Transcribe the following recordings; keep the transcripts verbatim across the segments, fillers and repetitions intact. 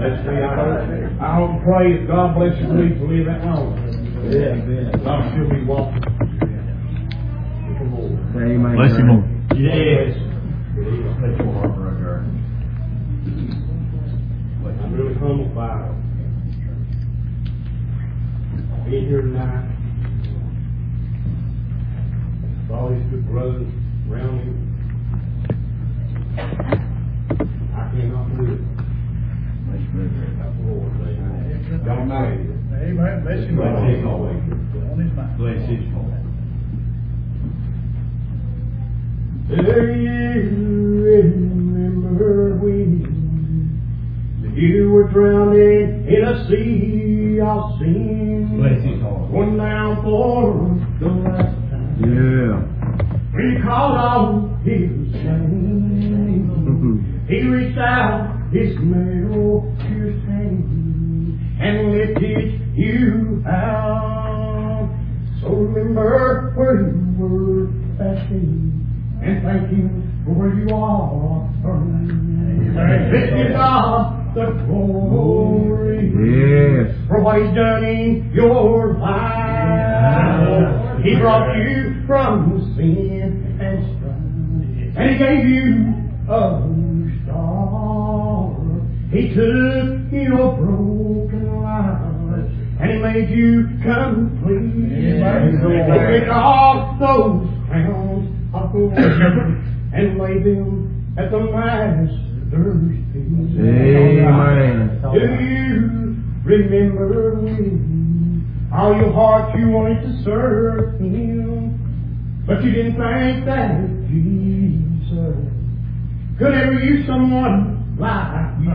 That's me. I hope, I hope and pray that God bless you to live that long. Yeah. I'm sure be walking. Amen. Bless you more. Yes. Bless your heart, brother. I'm really humbled by being here tonight. With all these good brothers around me. I cannot do it. That's the Lord. God made it. Amen. Bless you, Lord. Bless his always. On his mind. Bless his heart. Do you remember when you were drowning in a sea of sin? Bless his heart. One down for the last time. Yeah. When you called on his name, he reached out his nail pierced hand and lifted you out. So remember where you were asking and thank him for where you are. And give God the glory Yes. for what he's done in your life. He brought you from sin and strife, and he gave you a new start. He took your broken life, and he made you complete. He took off those crowns of thorns and laid them at the Master's feet. Amen. Do you remember when all your heart you wanted to serve him, but you didn't think that Jesus could ever use someone like you?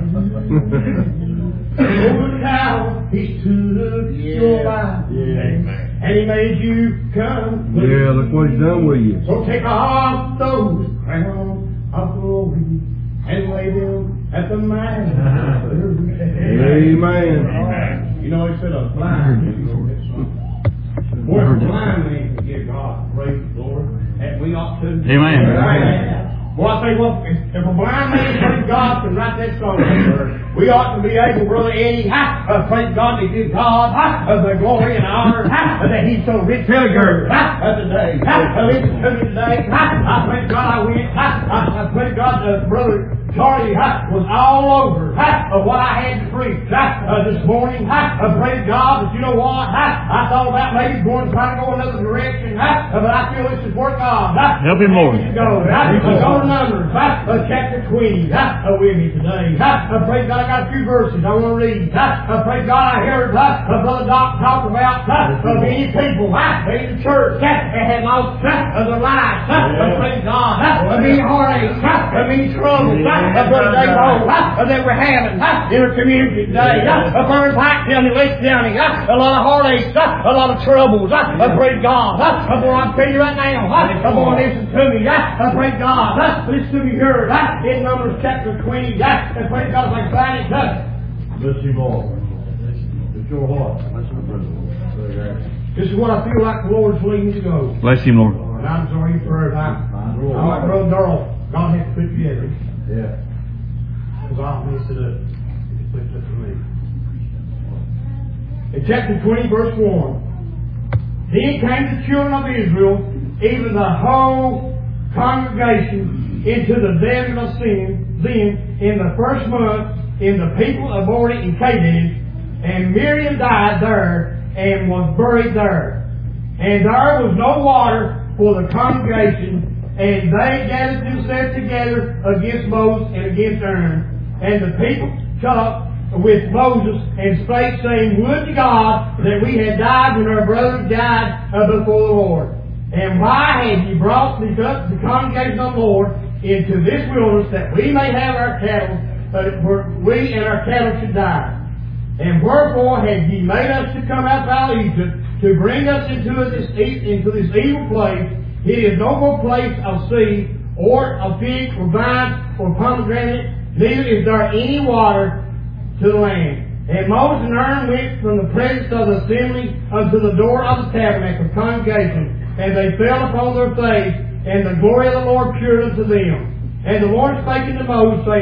Over now, he took your life, and he made you come. Yeah, look what he's done with you. So take off those crowns of glory and lay them at the Master's feet. Amen. You know, he said a blind man. Boy, a blind man can give God praise, Lord, and we ought to. Amen. Well, I think, well, if a blind man praise God can write that song, we ought to be able, Brother Eddie, ha, uh, praise God to give God ha, uh, the glory and honor ha, uh, that He's so rich in ha, uh, today. Ha, uh, listen to me today. Ha, I praise God I went. Ha, I, I praise God uh, Brother Charlie ha, was all over ha, of what I had to preach ha, uh, this morning. Ha, uh, praise God, but you know what? Ha, I thought about maybe going trying to go another direction, ha, uh, but I feel this is where God. Ha, help him more. Go, ha, uh, go to Numbers, ha, uh, chapter twenty, ha, uh, with me today. Ha, uh, praise God, I got a few verses I want to read. Ha, uh, praise God, I heard ha, uh, Brother Doc talk about ha, uh, many people ha, in the church ha, that had lost ha, uh, their lives. Ha, uh, praise God, ha, uh, many heartaches, ha, uh, many troubles. Ha, uh, Brother Dave Hall, ha, uh, that we're having ha, in our community today. Ha, uh, Burns Pike County, Lake County, ha, a lot of heartaches, ha, a lot of troubles. Ha, uh, praise God. Ha, uh, boy, I'm telling you right now. Ha, uh, boy, listen to me. Ha, uh, praise God. Ha, listen to me here. Ha, in Numbers chapter twenty. Ha, and praise God like Friday. Ha. Bless you, Lord. Bless your heart. Bless your brother. This is what I feel like the Lord's leading me to go. Bless him, Lord. And I'm sorry for it. I, I like Brother Darrell. God has to put you together. Yeah. Because I'll mess it up. If you put it up for me. In chapter twenty, verse one. Then came the children of Israel, even the whole congregation, into the desert of sin, then in the first month, in the people aborted in Kadesh, and Miriam died there, and was buried there. And there was no water for the congregation, and they gathered themselves together against Moses and against Aaron. And the people talked with Moses and spake, saying, Would to God that we had died when our brothers died before the Lord. And why have ye brought the, the congregation of the Lord into this wilderness, that we may have our cattle, uh, where we and our cattle should die? And wherefore have ye made us to come out of Egypt, to bring us into this into this evil place? It is no more place of seed, or of fig, or vine, or pomegranate, neither is there any water to the land. And Moses and Aaron went from the presence of the assembly unto the door of the tabernacle of congregation, and they fell upon their face, and the glory of the Lord appeared unto them. And the Lord spake unto Moses, saying,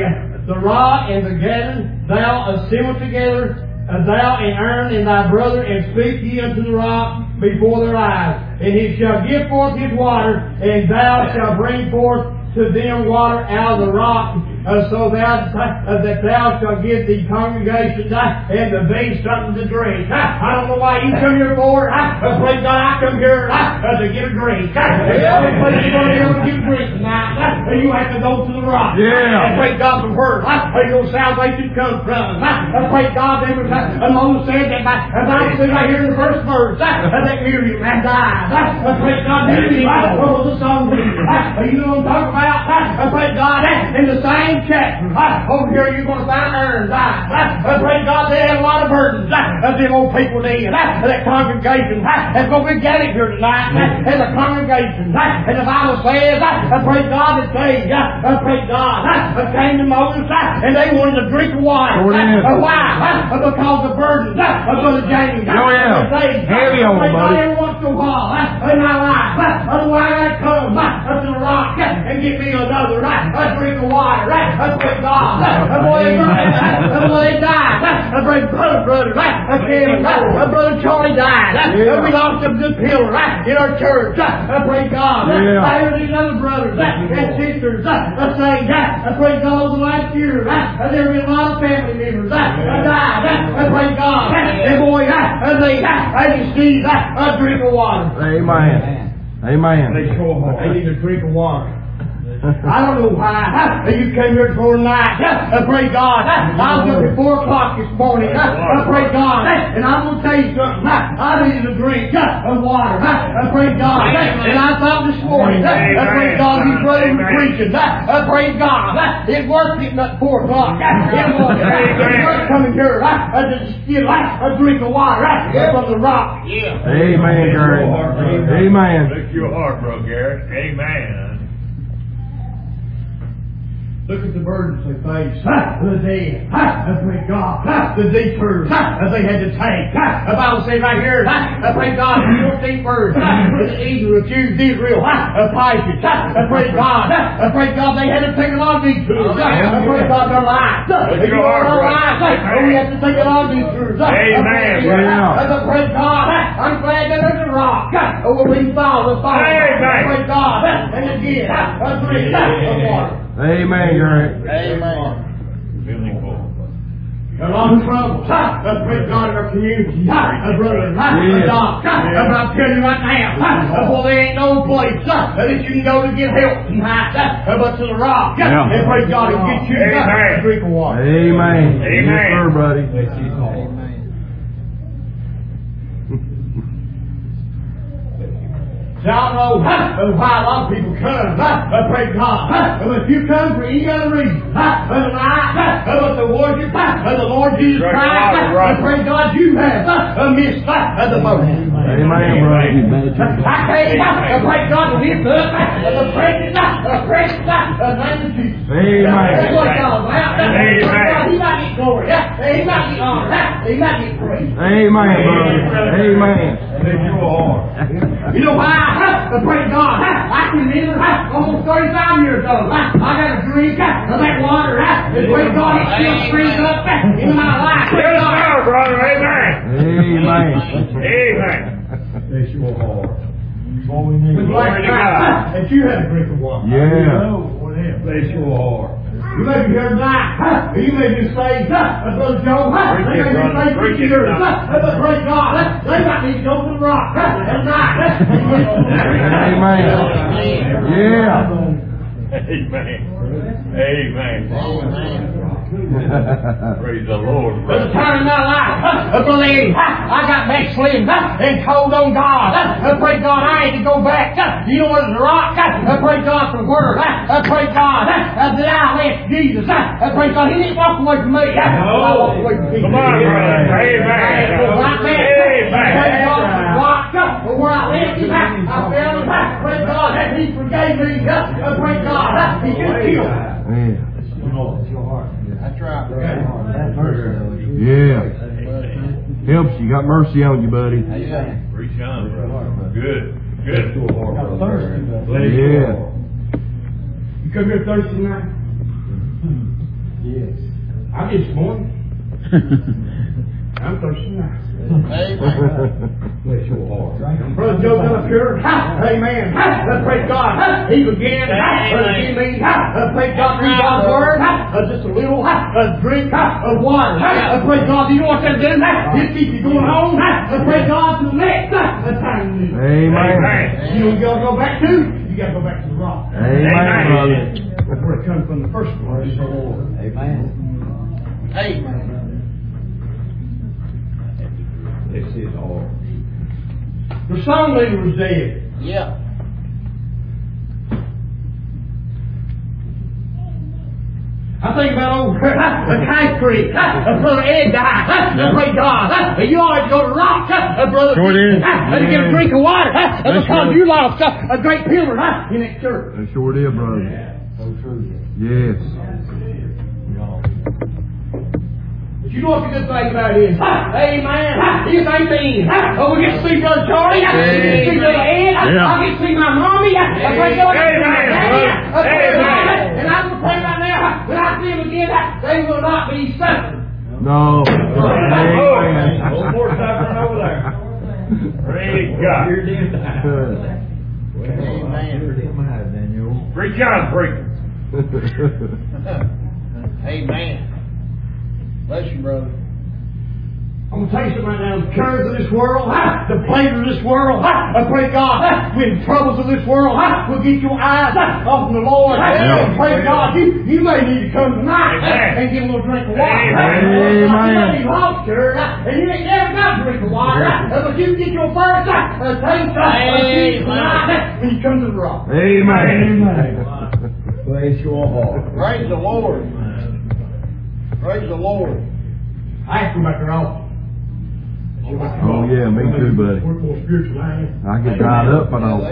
the rod and the gathering, thou assemble together, uh, thou and Aaron and thy brother, and speak ye unto the rock before their eyes. And he shall give forth his water, and thou shalt bring forth to them water out of the rock, uh, so thou, uh, that thou shalt give the congregation uh, and the beast something to drink. Uh, I don't know why you come here for. Uh, uh, praise God, I come here uh, uh, to get a drink. Uh, the only place you're going to be able to get a drink tonight, uh, you have to go to the rock. Yeah. And praise God for where uh, your salvation comes from. Uh, uh, praise God, there was, uh, Moses said that by, uh, Bible says right here in the first verse, uh, uh, that Miriam had died. Uh, uh, praise God, Miriam, uh, what was the song? Uh, you know what I'm talking about? Uh, uh, praise God, uh, in the same chapter, uh, over here you're going to find Aaron died. Uh, uh, praise God, they had a lot of burdens. Uh, uh, them old people did. Uh, that congregation uh, that's going to be gathered here tonight uh, as a congregation. Uh, and the Bible says, uh, uh, praise God, that they, uh, uh, praise God, uh, uh, came to Moses uh, and they wanted to drink water. Sure Uh, is. uh, why? Uh, uh, because the burdens uh, of Brother James. Uh, Oh, yeah. uh, they, uh, Heavy on praise it, God, buddy. every once in a while uh, in my life. Uh, otherwise, I come uh, up to the rock uh, and get me another uh, a drink of water. Uh, uh, praise God. Uh, uh, boy, they, uh, boy, they died. Uh, uh, praise brother, brother, uh, uh, Kevin, uh, uh, brother Charlie died. Uh, Yeah. uh, we lost a good pillar uh, in our church. Uh, uh, praise God. Uh, Yeah. I hear these other brothers uh, and sisters uh, uh, saying, uh, uh, praise God, over the last year, uh, uh, there have been a lot of family members uh, uh, died. Uh, uh, praise God. Uh, and boy, uh, uh, they, uh, I just need uh, a drink of water. Amen. Amen. They sure they need a drink of water. I don't know why huh? you came here for tonight. Huh? Uh, praise God. Huh? I was up at four o'clock this morning. Huh? Uh, praise God. Huh? And I'm going to tell you something. Huh? I needed a drink huh? of water. Huh? Uh, praise God. Huh? And I thought this morning, huh? uh, praise God, these brothers were preaching. Huh? Uh, praise God. Huh? It was getting up at four o'clock. Huh? It was. Huh? It was coming here huh? uh, to just get uh, a drink of water huh? uh, from the rock. Yeah. Amen, Gary. Amen. Lift your heart, bro, Garrett. Amen. Look at the burdens they face. Huh? The dead. Huh? Uh, praise God. Huh? The detours huh? that they had to take. Huh? The Bible says right here, huh? uh, praise God, the fourteenth verse. Huh? The evil accused Israel. Huh? Uh, Pisces. Huh? Uh, praise God. Huh? Uh, praise God, they had to take a lot of detours. Huh? Uh, praise God, their lives. Huh? Lift You your know, heart, our brother. lives. Huh? Uh, we have to take a lot of detours. Huh? Amen, Uh, brother. uh, uh, praise God. Huh? I'm glad that there's a rock. Huh? Uh, when we fall, we fall. Amen. Praise God. Huh? And again, huh? a drink huh? of water. Amen, Gary. Feeling full. A lot of trouble. Huh? Uh, praise God in our community. Huh? Uh, brother, huh? Yeah. Uh, Doc, huh? Uh, but I'm telling you right now, huh? Uh, well, there ain't no place huh? uh, that you can go to get help tonight, huh? uh, but to the rock. Huh? Yeah. And praise God and get you huh? Amen. a drink of water. Amen. Amen. Yes, sir, buddy. Y'all know huh? why a lot of people come. Huh? Uh, praise God. Huh? Uh, if you come for any other reason, huh? uh, tonight, huh? uh, but to worship huh? uh, the Lord Jesus Right, Christ, right, huh? right. uh, praise God, you have huh? uh, missed huh? uh, the boat. Amen, brother. I tell you, uh, praise God, to lift up uh, the precious, uh, the precious uh, name of Jesus. Amen. That's what it's all about. Uh, Amen. praise God, He might get glory. Uh, he might get honor. Uh, he might get praise. Amen, brother. Amen. Lift your heart. You know why? Huh? Uh, praise God. Huh? I can remember huh? almost thirty-five years old. Huh? I got a drink huh? of that water. Huh? And praise God, it still springs up huh? in my life. Praise Yes, God. sir, brother. Amen. Amen. Amen. Bless your heart. It's Glory like to tonight, God. huh? that you had a drink of water. Yeah. Bless your heart. You may be here tonight, huh? You may be saved, huh? Uh, Brother Joe, huh? Preach They it, may be brother. saved Preach fifty it, years, brother. huh? Uh, But praise God, huh? They might need to go to the rock, huh? Tonight, huh? Amen. Yeah. Amen. Amen. Praise the Lord, There's a brother. time in my life, huh? Uh, Brother Eddie, huh? I got backslidden, huh? And told on God, huh? Uh, Praise God, I had to go back, huh? You know what is the rock, huh? Uh, Praise God from where, huh? Uh, Praise God, huh? Uh, that I left Jesus, huh? Uh, Praise God, He didn't walk away from me, huh? I walked away from Jesus. Come on, brother. Amen. Right there. Praise Amen. God, rock up. But where I left him, I fell him. Praise God, that He forgave me. Uh, Praise God, uh, He just healed. Yeah. That's right. Yeah. Helps you. Got mercy on you, buddy. Preach on, brother. Good. Good. Yeah. You come here thirsty tonight? I did this morning. I'm thirsty now. Bless your heart. Brother Joe come up here. Ha! Amen. Ha! Uh, praise God. Ha! He began. Ha! Uh, give me. Ha! Uh, praise God. Read God's word. Ha! Uh, just a little. Ha! Uh, drink. Ha! Of water. Ha! Uh, praise God. Do you know what that does? Ha! Just keep you going on. Ha! Uh, praise God to the next. Ha! Uh, time you need. Amen. You know what you gotta go back to? You gotta go back to the rock. Amen, brother. That's where it comes from the first one. Amen. Amen. This is all. The song leader was dead. Yeah. I think about old uh, Kite Creek. Uh, Brother Ed died. Uh, praise God. Uh, you always go to rock. Uh, Brother Sure did. Uh, to get a drink of water. Uh, That's because right. you lost uh, a great pillar uh, in that church. That sure did, brother. So true. Yes. But you know what the good thing about it is? Uh, amen. Uh, here's eighteen. Uh, oh, we get to see Brother Charlie. Uh, we get to see Brother Ed. Uh, Yeah. I get to see my mommy. Uh, I praise God. Amen, brother. Uh, praise God. Amen. And I'm going to pray right now. Uh, when I see them again, uh, they will not be suffering. No. Oh, Amen. one more suffering over there. Praise God. Amen. Preach on, preach. Amen. Bless you, brother. I'm going to tell you something right now. The cares of this world, ha, the pleasures of this world, ha, I pray God, ha, when troubles of this world, ha, will get your eyes ha, off from the Lord. Ha, Yeah. and pray God, you, you may need to come tonight ha, Amen. and get a little drink of water. Ha. Amen. You may be lost here, ha, and you ain't never got a drink of water, ha, but you get your first ha, a taste ha, of Jesus tonight ha, when you come to the rock. Amen. Bless your heart. Praise the Lord. Praise the Lord. I have to go back there often. Oh, yeah, me too, buddy. We're more spiritual, I am. I get dried up, but I'll.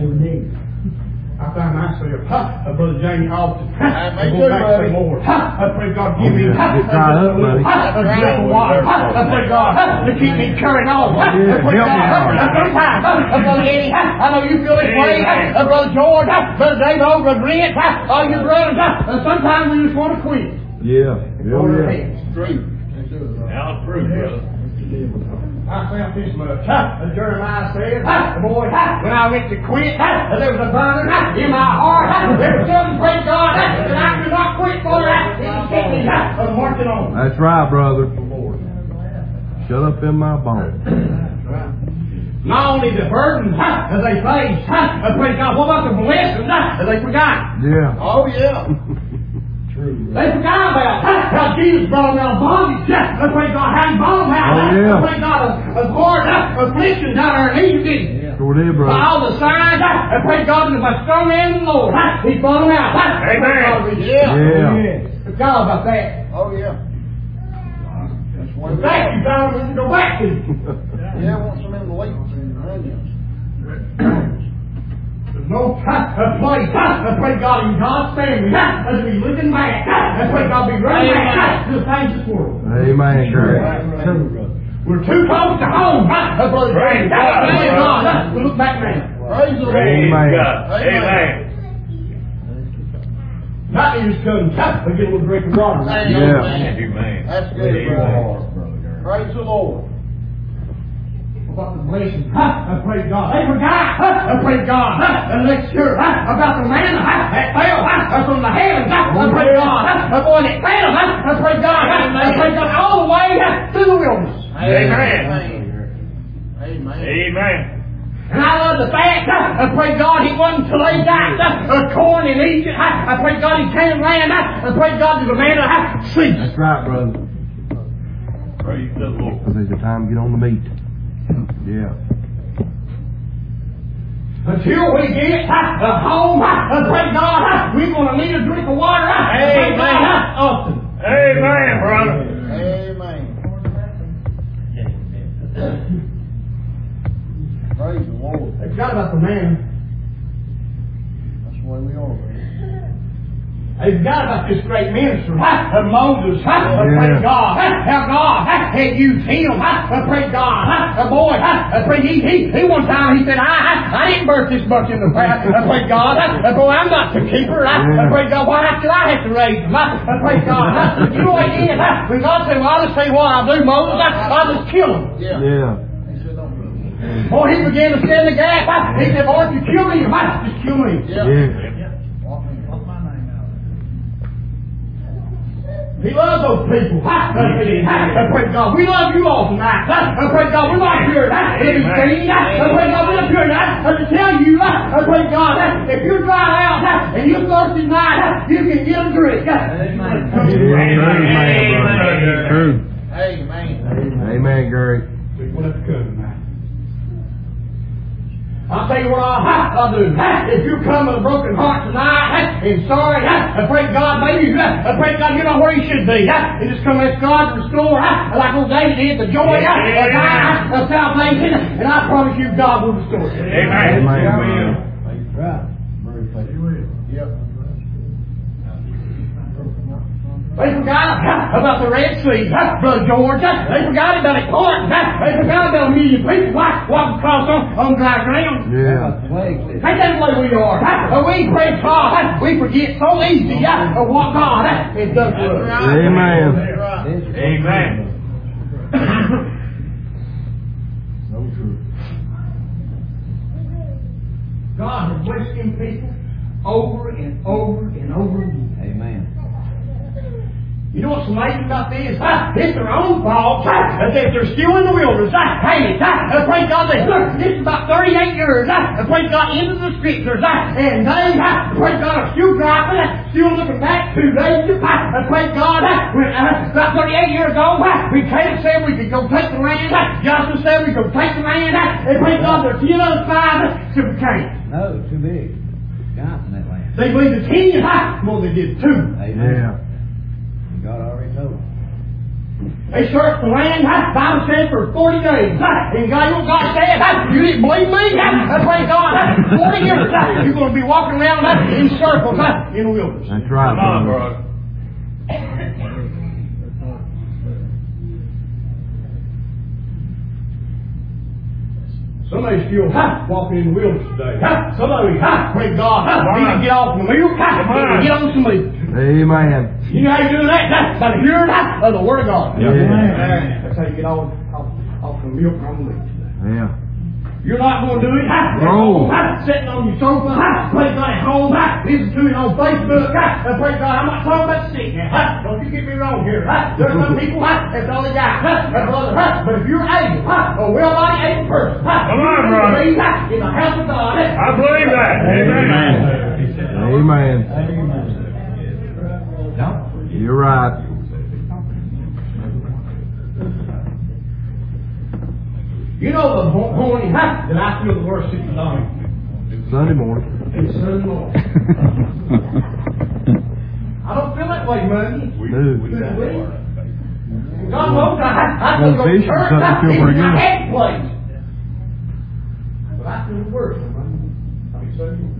I find myself, ha, uh, Brother Jamie Austin, ha, me I go too, back buddy. some more. Ha, I pray God give me, Oh, yeah. ha, Get dried up, a little, buddy. ha, a drink of water. Ha, I pray God, ha, to keep me carrying on. Ha, Yeah, I pray help me God, ha, out. uh, sometimes, ha, uh, Brother Eddie, ha, I know you feel this way, ha, uh, Brother George, ha, Brother David, oh, Brother Brent, ha, all your brothers, ha, uh, sometimes we just want to quit. Yeah. Hold our Yeah. hands. True. Now, prove, brother. I found this much. Ha! And Jeremiah said, ha! Boy, ha! When I went to quit, ha! There was a burning ha! In my heart, ha! There was something, praise God, ha! That I could not quit for, ha! It was kept me, ha! Of marching on. That's right, brother. Shut up in my bones. Not only the burdens, ha! As they faced, ha! And praise God, what about the blessings, ha! As they forgot. Yeah. Oh, yeah. They forgot about ha, how Jesus brought them out of bondage. Ha, and praise God, how he brought them out. Oh, ha, yeah. and praise God, of, of hard ha, afflictions down there in Egypt. didn't he? Sure did, By brother. all the signs, ha, and praise God, and by strong hand of the Lord, ha, he brought them out. Ha, Amen. praise God, Yeah. Yeah. Forgot God about that. Oh, yeah. That's what In fact, you found them to go back to. Yeah, I want some in the late onions. There's no ha, a place, ha, and praise God, in God's family, ha, as we looking back, ha, and praise God, be running back ha, to the things of this world. Amen. We're too close to home, ha, uh, brother. Praise Ha, God. praise God, ha, to look back now. Praise the Lord. Praise Amen. God. Amen. Amen. Not that just come, ha, but get a little drink of water. Amen. Yeah. Amen. That's good, brother. Praise the Lord. About the blessings, ha, I praise God. They forgot, ha, I praise God, ha, and let's hear, ha, about the manna, ha, that fell, ha, from the heavens, ha, I praise God, ha, the boy that fell, ha, I praise God, ha, I praise God, all the way, ha, to the wilderness. Amen. Amen. Amen. And I love the fact, ha, I praise God, he wasn't till they got uh, corn in Egypt, ha, I praise God, he came land, ha, I praise God, to the manna, ha, ceased. That's right, brother. Praise the Lord. Because there's a time to get on the meat. Yeah. Until we get ha, uh, home, ha, uh, praise God, ha, we're going to need a drink of water, ha, uh, praise God, ha, often. Amen, brother. Amen. Praise the Lord. They forgot about the man. That's the way we are, brother. They forgot about this great minister, ha, of Moses, ha, uh, Yeah. praise God, ha, how God ha, had used him. I praise God. A boy, I praise he, he, he one time he said, I, I, I didn't birth this much in the past. I praise God. I, boy, I'm not the keeper. I, I praise God. Why should I have to raise him? I, I praise God. I, you know what he did? I, when God said, well, I'll just tell you what I'll do, Moses. I, I'll just kill him. Yeah. yeah. Boy, he began to stand the gap. I, he said, boy, if you kill me, you might just kill me. Yeah. yeah. He loves those people. I praise God. We love you all tonight. I praise God. We're not here. I praise God. We're not here. I to tell you, I praise God. If you're dry out and you're thirsty tonight, you can get a drink. Amen. Amen. True. Amen. Amen, Gary. I'll tell you what I'll, I'll do. If you come with a broken heart tonight and sorry, I pray God, maybe you, I pray God, you're not where you should be. You just come and ask God to restore, like old David did, the joy of salvation, and I promise you God will restore it. Amen. Amen. Right. Very faithful. Yep. They forgot about the Red Sea, Brother George. They forgot about it. They forgot about a million people walking across on, on dry ground. Yeah. Ain't that the way we are? We pray God. We forget so easy of what God has done for us. Amen. Amen. So true. God has blessed Him people over and over and over again. Amen. You know what's amazing about this? Ah, it's their own fault. Ah, that they're still in the wilderness. Ah, hey, ah, praise God, they, look, this is about thirty-eight years. Ah, praise God, into the scriptures. Ah, and they, ah, praise God, are still driving, ah, still looking back to Egypt. Ah, praise God, ah, when, uh, about thirty-eight years ago, ah, we Caleb said we could go take the land. Ah, Joshua said we could go take the land. Ah, and praise God, there's ten other five, ah, so we can't. No, too big. Johnson, that land. They believe the ten, ah, more than they did two. Amen. Yeah. God already told them. They searched the land, the Bible said, for forty days. And God, you know what God said? You didn't believe me? That's praise God. forty years. You're going to be walking around in circles in the wilderness. That's right. Come on, bro. Somebody's still ha, walking in the wilderness today. Ha, somebody, ha, praise God, ha, need to get off the milk, ha, get on some meat. Amen. You know how you do that? Ha, by the hearing of the Word of God. Yeah. Amen. That's how you get off, off, off the milk and on the meat today. Yeah. You're not going to do it. Ha, no. Ha, sitting on your sofa. Ha, praise God at home. Ha, listen to it on Facebook. Ha, praise God. I'm not talking about sick now. Ha, don't you get me wrong here. Ha, there's some people. Ha, that's all they got. Ha, that's brother. Ha, but if you're able, ha, a well-bodied able person. Ha, come on, brother. In the house of God. I believe that. Amen. Amen. Amen. No. You're right. You know the morning ha, that I feel the worst in the morning. Sunday morning. It's Sunday morning. I don't feel that way Monday. No. God knows I, I Well, feel go to fish church. doesn't I feel feel pretty my good. head place. But I feel the worst on Monday. I mean Sunday morning.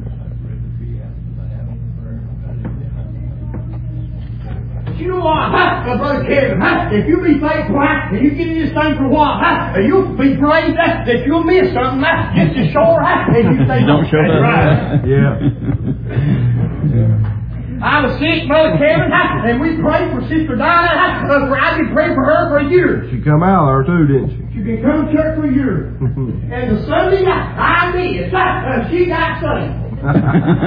But you know what, huh, my brother Kevin, huh, if you be faithful, huh, and you get in this thing for a while, huh, and you'll be praised huh, that you'll miss something, huh, just as sure, huh, as you say, don't show that right. Yeah. I was sick, Brother Kevin, huh, and we prayed for Sister Dinah, huh, uh, for I've been praying for her for a year. She come out there too, didn't she? She's been coming to church for a year. And the Sunday night, I missed, huh, uh, she got saved. Amen.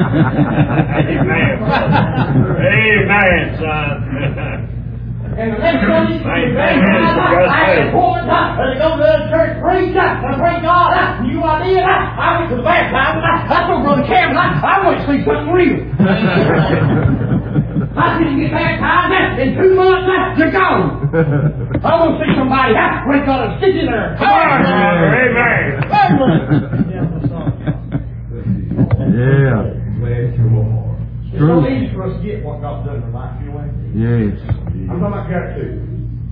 Amen, son. And the next Sunday, Amen. I had a point to go to the church preach and pray God. You idea? I went to the baptism. I told Brother Cameron, I want to see something real. I didn't get baptized in two months. You're gone. I want to see somebody. Pray God and stick in there. Come on, Amen. Yeah. It's so easy for us to get what God's done in our life, you know. Yes. I'm talking about gratitude.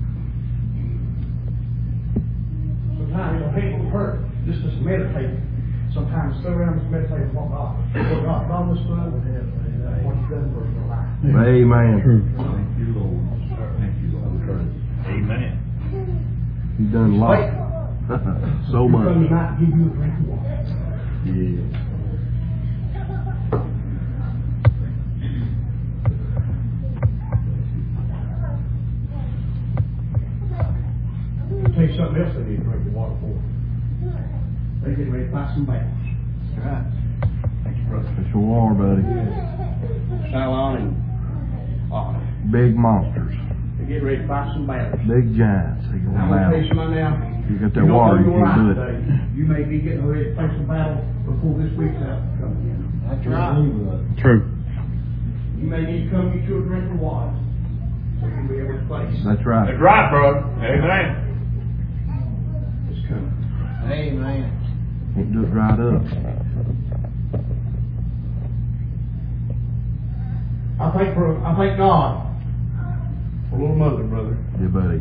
Sometimes, you know, people hurt just to meditate. Sometimes sit around and meditate on what God, what God, God was done, what He's done for us in our life. Amen. Thank you, Lord. Thank you, Lord. Amen. He's done a lot. So You come much. tonight, give you a drink of water. Yeah. I'll tell you something else they need to drink the water for. They getting ready to fight some battles. That's right. Thank you, brother. They sure are, buddy. Salon and, uh, Big monsters. They get ready to fight some battles. Big giants. They go I'm gonna tell you down. something now. You got that You don't water, know you your can't do life it. today. You may be getting ready to face some battle before this week's out coming in. that's right. True. You may need to come get you a drink of water so you'll be able to face That's right. That's right, brother. Amen. this coming. Amen. Can't do it right up. I thank for I thank God for little mother, brother. Yeah, buddy.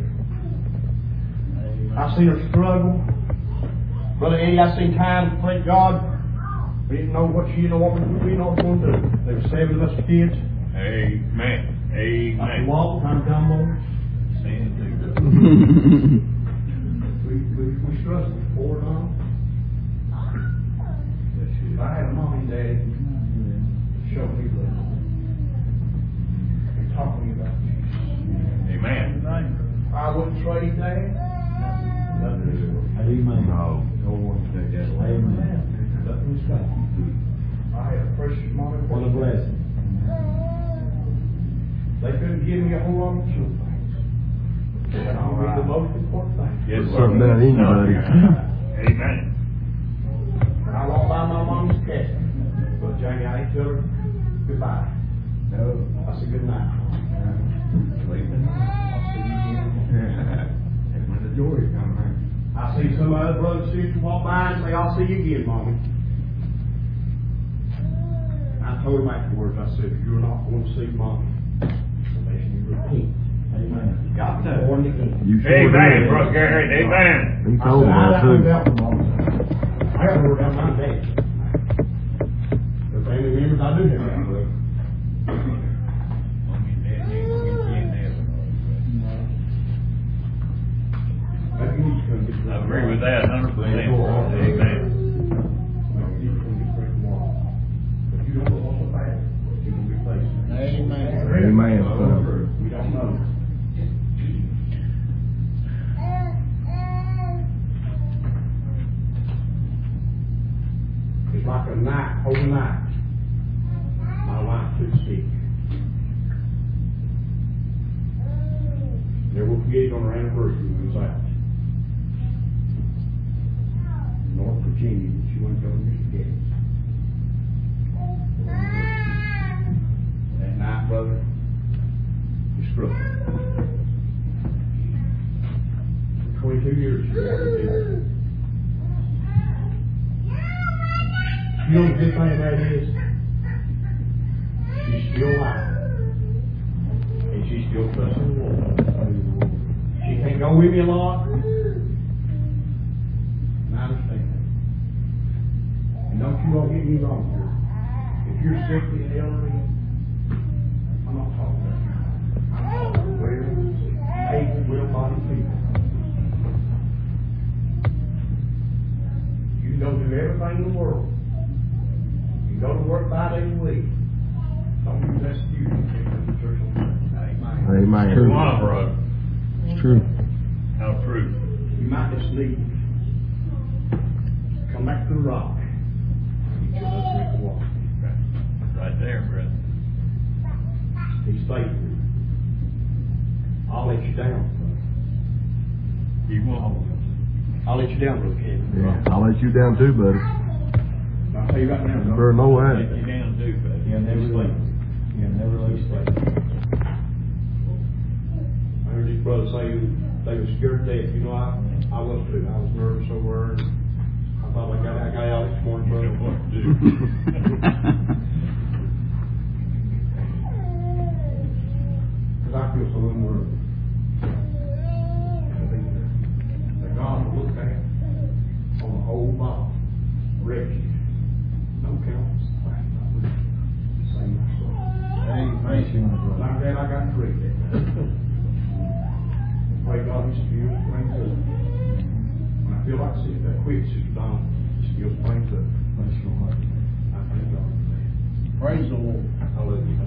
I seen her struggle. Brother Eddie, I seen times, thank God, we didn't know what she didn't know what we, we didn't know what we were going to do. There were seven of us kids. Amen. I Amen. could walk, I'm dumb on. Sin We, we, we struggled for it all. If I had a mom and dad to show me love and talk to me about Jesus, Amen. I wouldn't trade that. Nothing is worth. Amen. No. No one can take that away. Amen. Nothing is worth. I had a precious moment. What a blessing. They couldn't give me a whole lot of children. But I'll be the most important thing. Yes, Put something down in you, buddy. Amen. When I walked by my mom's casket, but Janie, I didn't tell her goodbye. No. I said good night. I'll see you again. And when the joy comes, I see some other brothers and sisters walk by and say, I'll see you again, Mommy. I told him afterwards, I said, you're not going to see Mommy unless you repent. amen. Got to born again. You sure Amen, did. Brother Gary. Amen. He I told said, me I that got too. to out for Mommy. I got to work out my day. The family members I do have around with. Maybe you need to come get I agree with that one hundred percent. Amen. But you don't know what's bad. You can be facing. Amen. Amen, son. We don't know. It's like a night, overnight. My wife took sick. Never will forget it on her anniversary when we was out. In North Virginia, she went to Mister Gates. That night, brother, we struck. For twenty-two years, she wanted to do. You know the good thing about it is, she's still alive. And she's still trusting the Lord. She can't go with me a lot. And I understand that. And don't you all get me wrong here. If you're sick and elderly, I'm not talking about you. I'm talking about well, able, well-bodied people. You can go do everything in the world. You go to work five days a week. Don't use that excuse to take them to church on Sunday. Amen. Amen. Come on, brother. It's true. How true. You might just need to come back to the rock. And get you a drink of water. Right there, brother. He's faithful. I'll let you down. You won't. I'll let you down, Brother Kevin. Yeah, I'll let you down too, buddy. I'll tell you right now, You brother. better know Let that. you down too, buddy. Yeah, never leave. Yeah, never leave. I heard these brothers say they were scared to death. You know, I, I was too. I was nervous over and I thought I got, I got out this morning, You know brother. what to do. Because I feel so unworthy. That God will look at on the whole body, wretched, no counts, same myself. And I'm glad I got to read that. Pray God His Spirit brings us. feel like seeing that quick, Sister Donna, just give us things up. Praise the Lord. I thank God for that. Praise the Lord. Hallelujah.